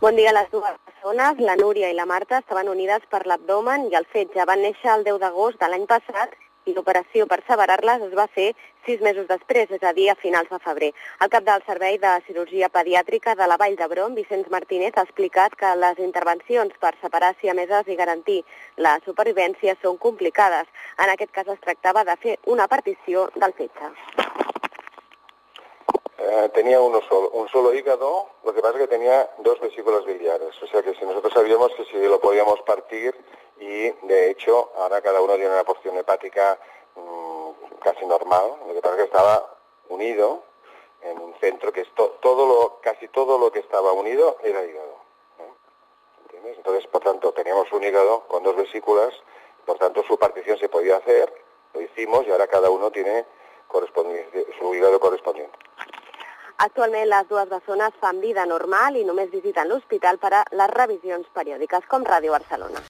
Bon dia. Les dues persones, la Núria i la Marta, estaven unides per l'abdomen i el fetge. Van néixer el 10 d'agost de l'any passat i l'operació per separar-les es va fer 6 mesos després, és a dir, a finals de febrer. El cap del Servei de Cirurgia Pediàtrica de la Vall d'Hebron, Vicenç Martínez, ha explicat que les intervencions per separar siameses i garantir la supervivència són complicades. En aquest cas es tractava de fer una partició del fetge. Tenía un solo hígado, lo que pasa es que tenía 2 vesículas biliares, o sea que si nosotros sabíamos que si lo podíamos partir y de hecho ahora cada uno tiene una porción hepática casi normal, lo que pasa es que estaba unido en un centro que es casi todo lo que estaba unido era hígado, ¿entiendes? Entonces, por tanto, teníamos un hígado con 2 vesículas, por tanto su partición se podía hacer, lo hicimos y ahora cada uno tiene su hígado correspondiente. Actualment les dues bessones fan vida normal i només visiten l'hospital per a les revisions periòdiques, com Ràdio Barcelona.